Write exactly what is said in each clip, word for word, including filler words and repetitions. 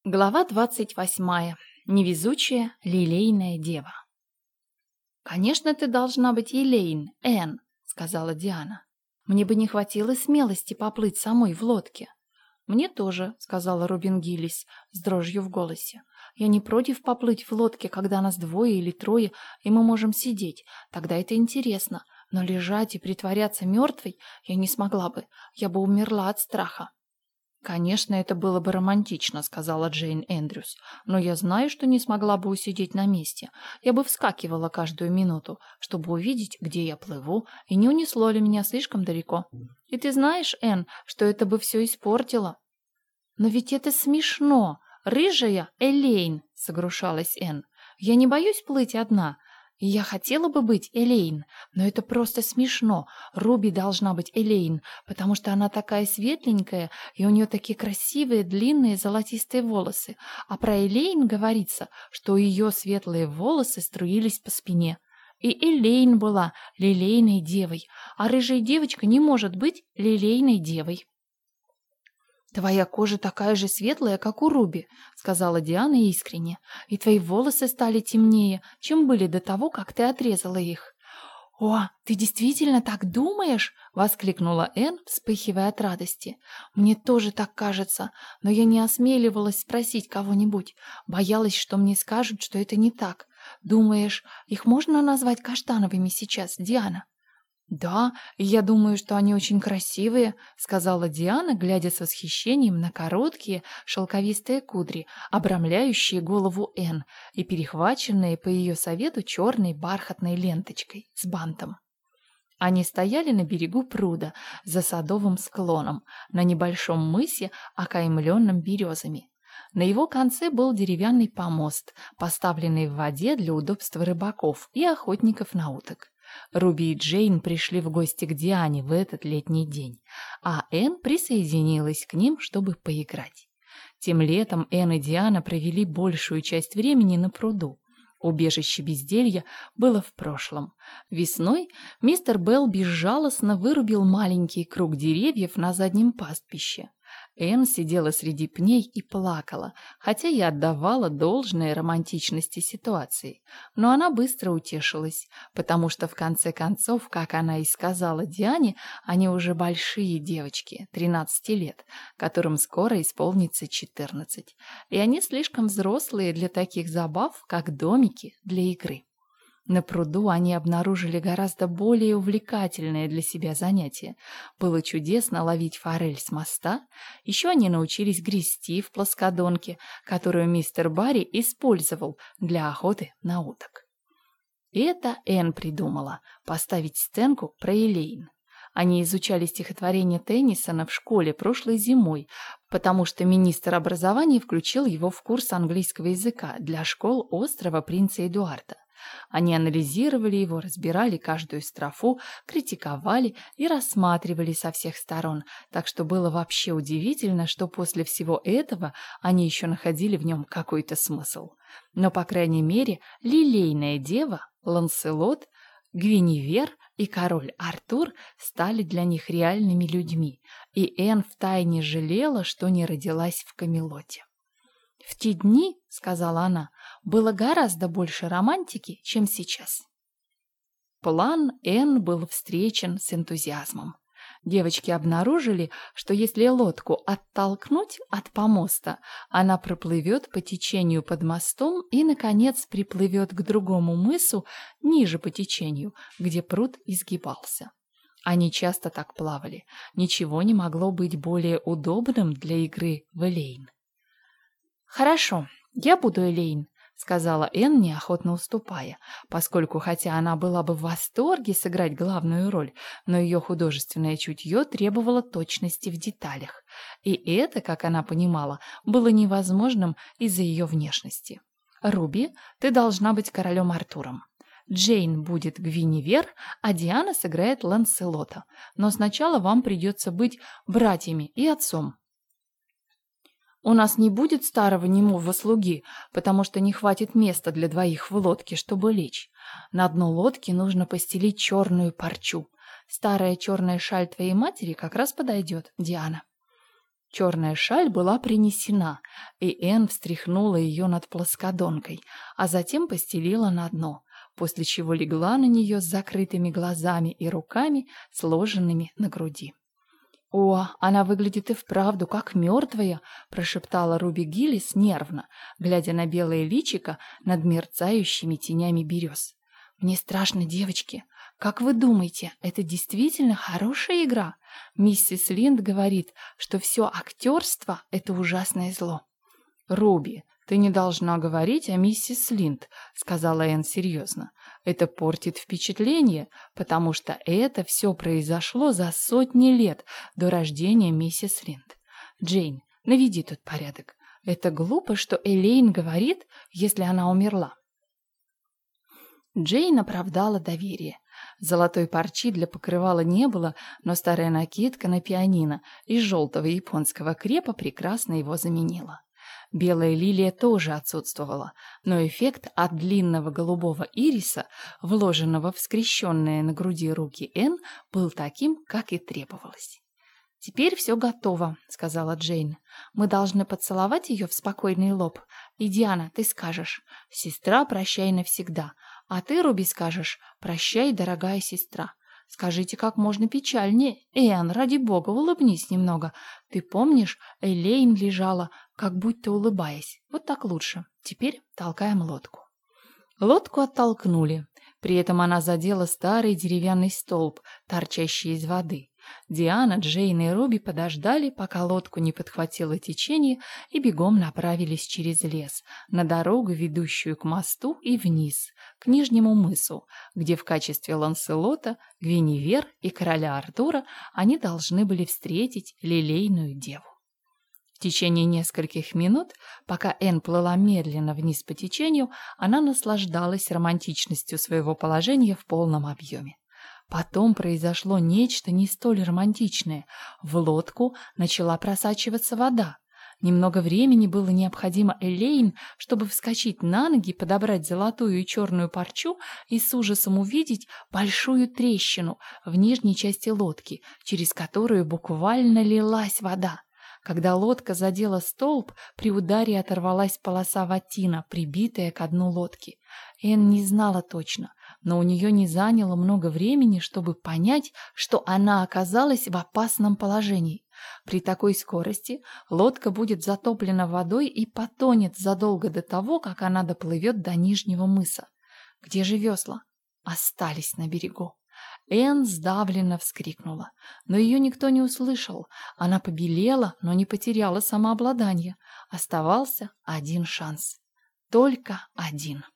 Глава двадцать восьмая. Невезучая лилейная дева. «Конечно, ты должна быть Элейн, Энн», — сказала Диана. «Мне бы не хватило смелости поплыть самой в лодке». «Мне тоже», — сказала Рубин Гиллис с дрожью в голосе. «Я не против поплыть в лодке, когда нас двое или трое, и мы можем сидеть. Тогда это интересно. Но лежать и притворяться мертвой я не смогла бы. Я бы умерла от страха». «Конечно, это было бы романтично», — сказала Джейн Эндрюс. «Но я знаю, что не смогла бы усидеть на месте. Я бы вскакивала каждую минуту, чтобы увидеть, где я плыву, и не унесло ли меня слишком далеко. И ты знаешь, Энн, что это бы все испортило». «Но ведь это смешно. Рыжая Элейн», — согрушалась Энн. «Я не боюсь плыть одна. И я хотела бы быть Элейн, но это просто смешно. Руби должна быть Элейн, потому что она такая светленькая, и у нее такие красивые длинные золотистые волосы. А про Элейн говорится, что ее светлые волосы струились по спине. И Элейн была лилейной девой, а рыжая девочка не может быть лилейной девой». «Твоя кожа такая же светлая, как у Руби», — сказала Диана искренне. «И твои волосы стали темнее, чем были до того, как ты отрезала их». «О, ты действительно так думаешь?» — воскликнула Энн, вспыхивая от радости. «Мне тоже так кажется, но я не осмеливалась спросить кого-нибудь. Боялась, что мне скажут, что это не так. Думаешь, их можно назвать каштановыми сейчас, Диана?» «Да, и я думаю, что они очень красивые», — сказала Диана, глядя с восхищением на короткие шелковистые кудри, обрамляющие голову Энн и перехваченные по ее совету черной бархатной ленточкой с бантом. Они стояли на берегу пруда, за садовым склоном, на небольшом мысе, окаймленном березами. На его конце был деревянный помост, поставленный в воде для удобства рыбаков и охотников на уток. Руби и Джейн пришли в гости к Диане в этот летний день, а Энн присоединилась к ним, чтобы поиграть. Тем летом Энн и Диана провели большую часть времени на пруду. Убежище безделья было в прошлом. Весной мистер Белл безжалостно вырубил маленький круг деревьев на заднем пастбище. Энн сидела среди пней и плакала, хотя и отдавала должное романтичности ситуации. Но она быстро утешилась, потому что в конце концов, как она и сказала Диане, они уже большие девочки, тринадцати лет, которым скоро исполнится четырнадцать. И они слишком взрослые для таких забав, как домики для игры. На пруду они обнаружили гораздо более увлекательное для себя занятие. Было чудесно ловить форель с моста. Еще они научились грести в плоскодонке, которую мистер Барри использовал для охоты на уток. Это Энн придумала — поставить сценку про Элейн. Они изучали стихотворение Теннисона в школе прошлой зимой, потому что министр образования включил его в курс английского языка для школ острова Принца Эдуарда. Они анализировали его, разбирали каждую строфу, критиковали и рассматривали со всех сторон, так что было вообще удивительно, что после всего этого они еще находили в нем какой-то смысл. Но, по крайней мере, лилейная дева, Ланселот, Гвиневер и король Артур стали для них реальными людьми, и Энн втайне жалела, что не родилась в Камелоте. «В те дни, — сказала она, — было гораздо больше романтики, чем сейчас». План Энн был встречен с энтузиазмом. Девочки обнаружили, что если лодку оттолкнуть от помоста, она проплывет по течению под мостом и, наконец, приплывет к другому мысу ниже по течению, где пруд изгибался. Они часто так плавали. Ничего не могло быть более удобным для игры в Элейн. «Хорошо, я буду Элейн», — сказала Энн, неохотно уступая, поскольку, хотя она была бы в восторге сыграть главную роль, но ее художественное чутье требовало точности в деталях. И это, как она понимала, было невозможным из-за ее внешности. «Руби, ты должна быть королем Артуром. Джейн будет Гвиневер, а Диана сыграет Ланселота. Но сначала вам придется быть братьями и отцом. У нас не будет старого немого слуги, потому что не хватит места для двоих в лодке, чтобы лечь. На дно лодки нужно постелить черную парчу. Старая черная шаль твоей матери как раз подойдет, Диана». Черная шаль была принесена, и Энн встряхнула ее над плоскодонкой, а затем постелила на дно, после чего легла на нее с закрытыми глазами и руками, сложенными на груди. «О, она выглядит и вправду как мертвая», – прошептала Руби Гиллис нервно, глядя на белое личико над мерцающими тенями берез. «Мне страшно, девочки. Как вы думаете, это действительно хорошая игра? Миссис Линд говорит, что все актерство – это ужасное зло». «Руби, ты не должна говорить о миссис Линд», – сказала Энн серьезно. «Это портит впечатление, потому что это все произошло за сотни лет до рождения миссис Линд. Джейн, наведи тут порядок. Это глупо, что Элейн говорит, если она умерла». Джейн оправдала доверие. Золотой парчи для покрывала не было, но старая накидка на пианино из желтого японского крепа прекрасно его заменила. Белая лилия тоже отсутствовала, но эффект от длинного голубого ириса, вложенного в скрещенные на груди руки Энн, был таким, как и требовалось. «Теперь все готово», — сказала Джейн. «Мы должны поцеловать ее в спокойный лоб. И, Диана, ты скажешь: «Сестра, прощай навсегда», а ты, Руби, скажешь: «Прощай, дорогая сестра». Скажите как можно печальнее. Энн, ради бога, улыбнись немного. Ты помнишь, Элейн лежала, как будто улыбаясь. Вот так лучше. Теперь толкаем лодку». Лодку оттолкнули. При этом она задела старый деревянный столб, торчащий из воды. Диана, Джейн и Руби подождали, пока лодку не подхватило течение, и бегом направились через лес, на дорогу, ведущую к мосту и вниз, к Нижнему мысу, где в качестве Ланселота, Гвиневер и короля Артура они должны были встретить лилейную деву. В течение нескольких минут, пока Энн плыла медленно вниз по течению, она наслаждалась романтичностью своего положения в полном объеме. Потом произошло нечто не столь романтичное. В лодку начала просачиваться вода. Немного времени было необходимо Элейн, чтобы вскочить на ноги, подобрать золотую и черную парчу и с ужасом увидеть большую трещину в нижней части лодки, через которую буквально лилась вода. Когда лодка задела столб, при ударе оторвалась полоса ватина, прибитая к дну лодки. Энн не знала точно, но у нее не заняло много времени, чтобы понять, что она оказалась в опасном положении. При такой скорости лодка будет затоплена водой и потонет задолго до того, как она доплывет до Нижнего мыса. Где же весла? Остались на берегу. Энн сдавленно вскрикнула, но ее никто не услышал. Она побелела, но не потеряла самообладание. Оставался один шанс. Только один.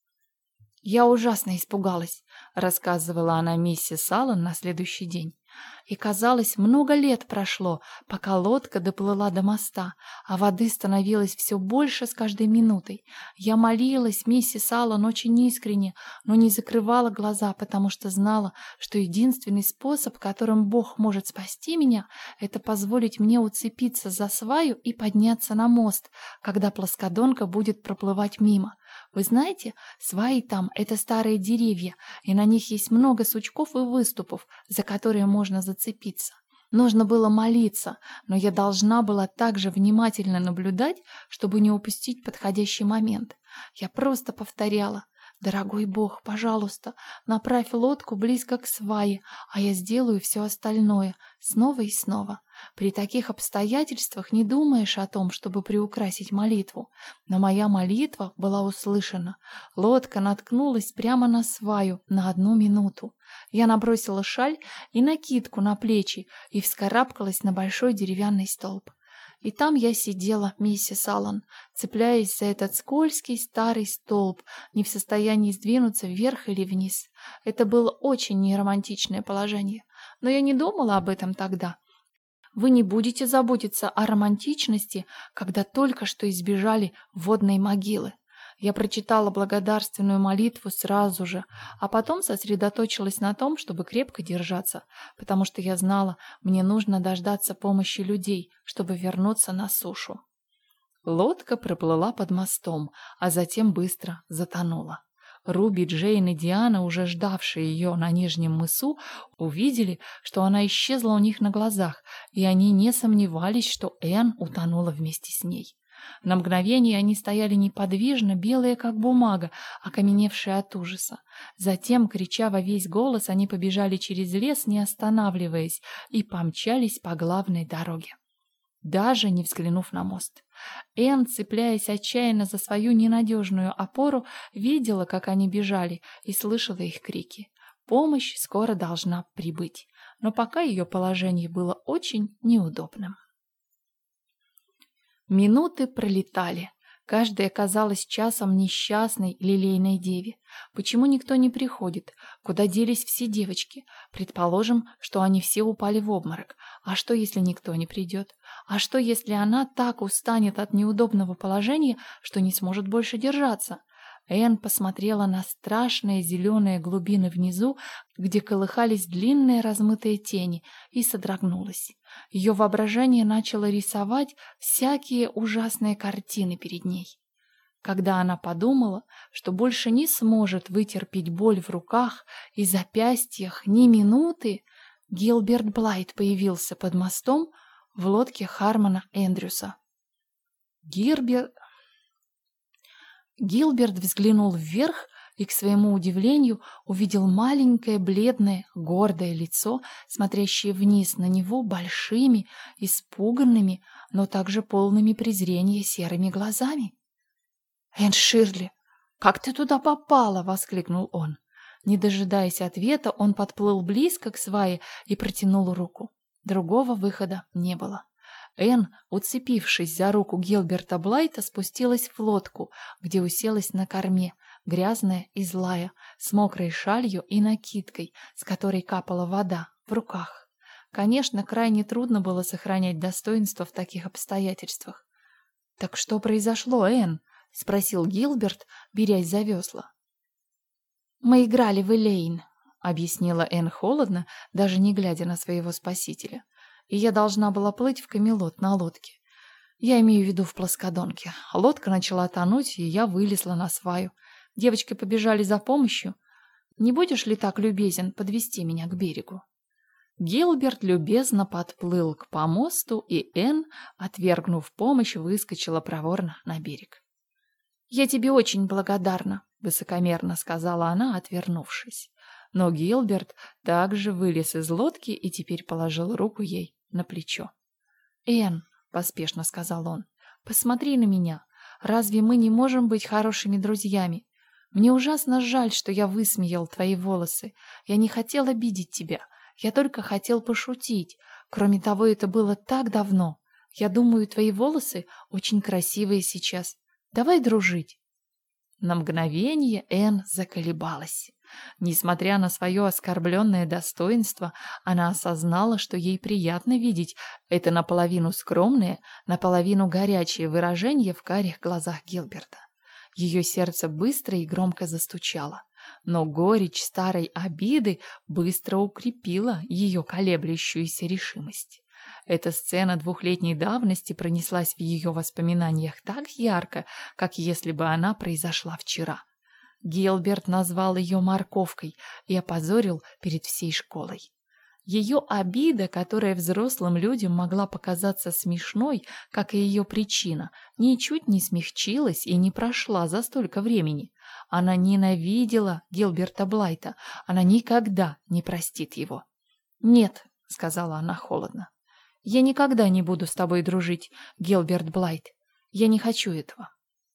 «Я ужасно испугалась», — рассказывала она миссис Аллен на следующий день. «И, казалось, много лет прошло, пока лодка доплыла до моста, а воды становилось все больше с каждой минутой. Я молилась миссис Аллен очень искренне, но не закрывала глаза, потому что знала, что единственный способ, которым Бог может спасти меня, это позволить мне уцепиться за сваю и подняться на мост, когда плоскодонка будет проплывать мимо. Вы знаете, сваи там — это старые деревья, и на них есть много сучков и выступов, за которые можно зацепиться. Нужно было молиться, но я должна была также внимательно наблюдать, чтобы не упустить подходящий момент. Я просто повторяла: «Дорогой Бог, пожалуйста, направь лодку близко к свае, а я сделаю все остальное», снова и снова. При таких обстоятельствах не думаешь о том, чтобы приукрасить молитву. Но моя молитва была услышана. Лодка наткнулась прямо на сваю на одну минуту. Я набросила шаль и накидку на плечи и вскарабкалась на большой деревянный столб. И там я сидела, миссис Аллен, цепляясь за этот скользкий старый столб, не в состоянии сдвинуться вверх или вниз. Это было очень неромантичное положение. Но я не думала об этом тогда. Вы не будете заботиться о романтичности, когда только что избежали водной могилы. Я прочитала благодарственную молитву сразу же, а потом сосредоточилась на том, чтобы крепко держаться, потому что я знала, мне нужно дождаться помощи людей, чтобы вернуться на сушу. Лодка проплыла под мостом, а затем быстро затонула. Руби, Джейн и Диана, уже ждавшие ее на Нижнем мысу, увидели, что она исчезла у них на глазах, и они не сомневались, что Энн утонула вместе с ней. На мгновение они стояли неподвижно, белые как бумага, окаменевшие от ужаса. Затем, крича во весь голос, они побежали через лес, не останавливаясь, и помчались по главной дороге, даже не взглянув на мост. Энн, цепляясь отчаянно за свою ненадежную опору, видела, как они бежали, и слышала их крики. Помощь скоро должна прибыть, но пока ее положение было очень неудобным. Минуты пролетали. Каждая казалась часом несчастной лилейной деве. Почему никто не приходит? Куда делись все девочки? Предположим, что они все упали в обморок. А что, если никто не придет? А что, если она так устанет от неудобного положения, что не сможет больше держаться? Энн посмотрела на страшные зеленые глубины внизу, где колыхались длинные размытые тени, и содрогнулась. Ее воображение начало рисовать всякие ужасные картины перед ней. Когда она подумала, что больше не сможет вытерпеть боль в руках и запястьях ни минуты, Гилберт Блайт появился под мостом в лодке Хармона Эндрюса. Гирбер... Гилберт взглянул вверх и, к своему удивлению, увидел маленькое, бледное, гордое лицо, смотрящее вниз на него большими, испуганными, но также полными презрения серыми глазами. «Энн Ширли, как ты туда попала?» — воскликнул он. Не дожидаясь ответа, он подплыл близко к свае и протянул руку. Другого выхода не было. Энн, уцепившись за руку Гилберта Блайта, спустилась в лодку, где уселась на корме, грязная и злая, с мокрой шалью и накидкой, с которой капала вода, в руках. Конечно, крайне трудно было сохранять достоинство в таких обстоятельствах. «Так что произошло, Энн?» — спросил Гилберт, берясь за весла. «Мы играли в Элейн», — объяснила Энн холодно, даже не глядя на своего спасителя. «И я должна была плыть в Камелот на лодке. Я имею в виду в плоскодонке. Лодка начала тонуть, и я вылезла на сваю. Девочки побежали за помощью. Не будешь ли так любезен подвести меня к берегу?» Гилберт любезно подплыл к помосту, и Энн, отвергнув помощь, выскочила проворно на берег. «Я тебе очень благодарна», — высокомерно сказала она, отвернувшись. Но Гилберт также вылез из лодки и теперь положил руку ей на плечо. «Энн», — поспешно сказал он, — «посмотри на меня. Разве мы не можем быть хорошими друзьями? Мне ужасно жаль, что я высмеял твои волосы. Я не хотел обидеть тебя. Я только хотел пошутить. Кроме того, это было так давно. Я думаю, твои волосы очень красивые сейчас. Давай дружить». На мгновение Энн заколебалась. Несмотря на свое оскорбленное достоинство, она осознала, что ей приятно видеть это наполовину скромное, наполовину горячее выражение в карих глазах Гилберта. Ее сердце быстро и громко застучало, но горечь старой обиды быстро укрепила ее колеблющуюся решимость. Эта сцена двухлетней давности пронеслась в ее воспоминаниях так ярко, как если бы она произошла вчера. Гилберт назвал ее морковкой и опозорил перед всей школой. Ее обида, которая взрослым людям могла показаться смешной, как и ее причина, ничуть не смягчилась и не прошла за столько времени. Она ненавидела Гилберта Блайта, она никогда не простит его. «Нет», — сказала она холодно, — «я никогда не буду с тобой дружить, Гилберт Блайт. Я не хочу этого».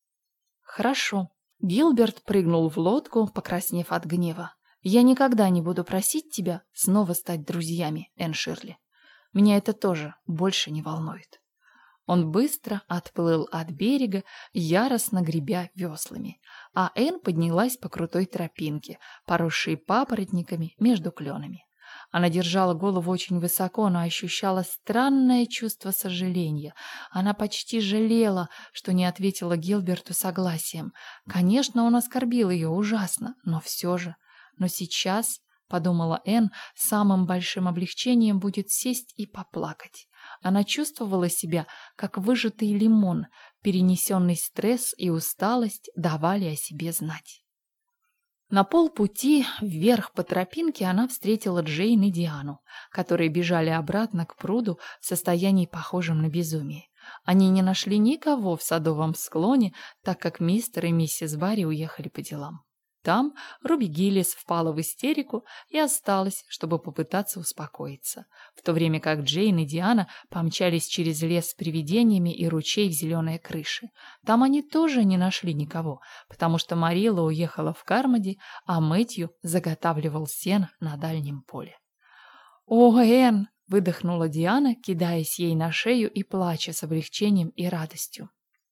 «Хорошо». Гилберт прыгнул в лодку, покраснев от гнева. «Я никогда не буду просить тебя снова стать друзьями, Энн Ширли. Меня это тоже больше не волнует». Он быстро отплыл от берега, яростно гребя веслами, а Энн поднялась по крутой тропинке, поросшей папоротниками между кленами. Она держала голову очень высоко, но ощущала странное чувство сожаления. Она почти жалела, что не ответила Гилберту согласием. Конечно, он оскорбил ее ужасно, но все же. Но сейчас, подумала Энн, самым большим облегчением будет сесть и поплакать. Она чувствовала себя, как выжатый лимон. Перенесенный стресс и усталость давали о себе знать. На полпути вверх по тропинке она встретила Джейн и Диану, которые бежали обратно к пруду в состоянии, похожем на безумие. Они не нашли никого в садовом склоне, так как мистер и миссис Барри уехали по делам. Там Руби Гиллис впала в истерику и осталась, чтобы попытаться успокоиться, в то время как Джейн и Диана помчались через лес с привидениями и ручей в зеленые крыши. Там они тоже не нашли никого, потому что Марилла уехала в Кармоди, а Мэтью заготавливал сено на дальнем поле. «О, Энн!» — выдохнула Диана, кидаясь ей на шею и плача с облегчением и радостью.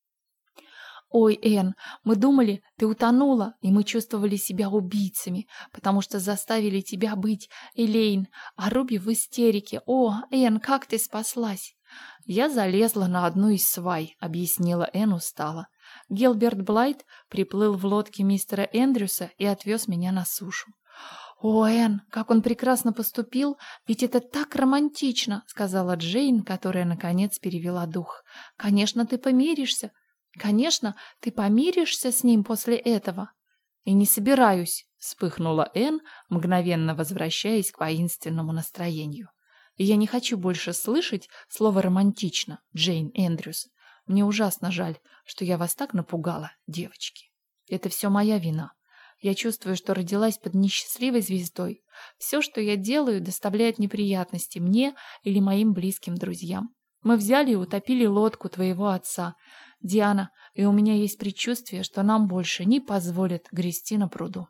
«Ой, Энн, мы думали, ты утонула, и мы чувствовали себя убийцами, потому что заставили тебя быть, Элейн, а Руби в истерике. О, Энн, как ты спаслась?» «Я залезла на одну из свай», — объяснила Энн устало. «Гилберт Блайт приплыл в лодке мистера Эндрюса и отвез меня на сушу». «О, Энн, как он прекрасно поступил, ведь это так романтично», — сказала Джейн, которая, наконец, перевела дух. «Конечно, ты помиришься. Конечно, ты помиришься с ним после этого». «И не собираюсь», — вспыхнула Энн, мгновенно возвращаясь к воинственному настроению. «И я не хочу больше слышать слово «романтично», Джейн Эндрюс. Мне ужасно жаль, что я вас так напугала, девочки. Это все моя вина. Я чувствую, что родилась под несчастливой звездой. Все, что я делаю, доставляет неприятности мне или моим близким друзьям. Мы взяли и утопили лодку твоего отца, Диана, и у меня есть предчувствие, что нам больше не позволят грести на пруду».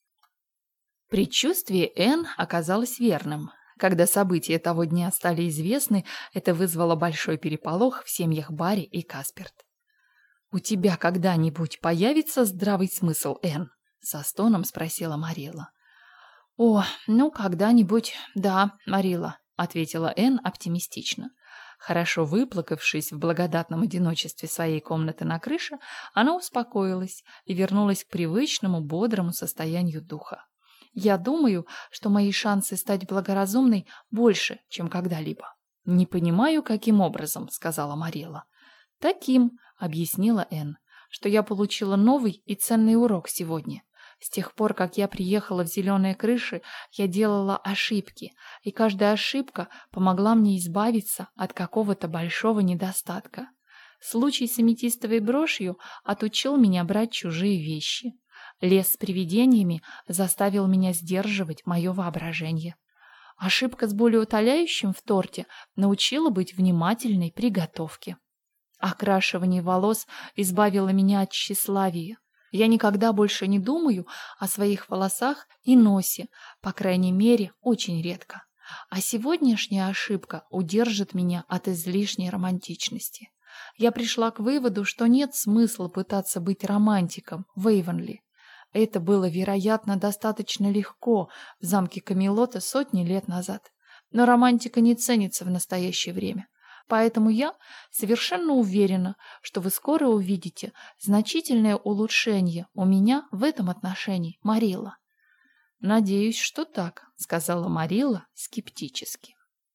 Предчувствие Энн оказалось верным. Когда события того дня стали известны, это вызвало большой переполох в семьях Барри и Касперт. «У тебя когда-нибудь появится здравый смысл, Энн?» — со стоном спросила Марилла. «О, ну, когда-нибудь, да, Марилла», — ответила Энн оптимистично. Хорошо выплакавшись в благодатном одиночестве своей комнаты на крыше, она успокоилась и вернулась к привычному бодрому состоянию духа. «Я думаю, что мои шансы стать благоразумной больше, чем когда-либо». «Не понимаю, каким образом», — сказала Марилла. «Таким», — объяснила Энн, — «что я получила новый и ценный урок сегодня. С тех пор, как я приехала в «Зеленые крыши», я делала ошибки, и каждая ошибка помогла мне избавиться от какого-то большого недостатка. Случай с аметистовой брошью отучил меня брать чужие вещи. Лес с привидениями заставил меня сдерживать мое воображение. Ошибка с болеутоляющим в торте научила быть внимательной при готовке. Окрашивание волос избавило меня от тщеславия. Я никогда больше не думаю о своих волосах и носе, по крайней мере, очень редко. А сегодняшняя ошибка удержит меня от излишней романтичности. Я пришла к выводу, что нет смысла пытаться быть романтиком в Эйвонли. Это было, вероятно, достаточно легко в замке Камелота сотни лет назад. Но романтика не ценится в настоящее время. Поэтому я совершенно уверена, что вы скоро увидите значительное улучшение у меня в этом отношении, Марилла. «Надеюсь, что так», — сказала Марилла скептически.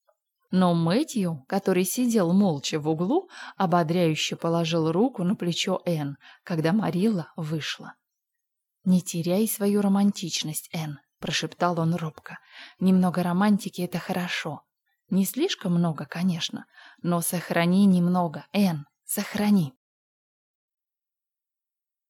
Но Мэтью, который сидел молча в углу, ободряюще положил руку на плечо Энн, когда Марилла вышла. «Не теряй свою романтичность, Энн», — прошептал он робко. «Немного романтики — это хорошо. Не слишком много, конечно, но сохрани немного, Энн, сохрани».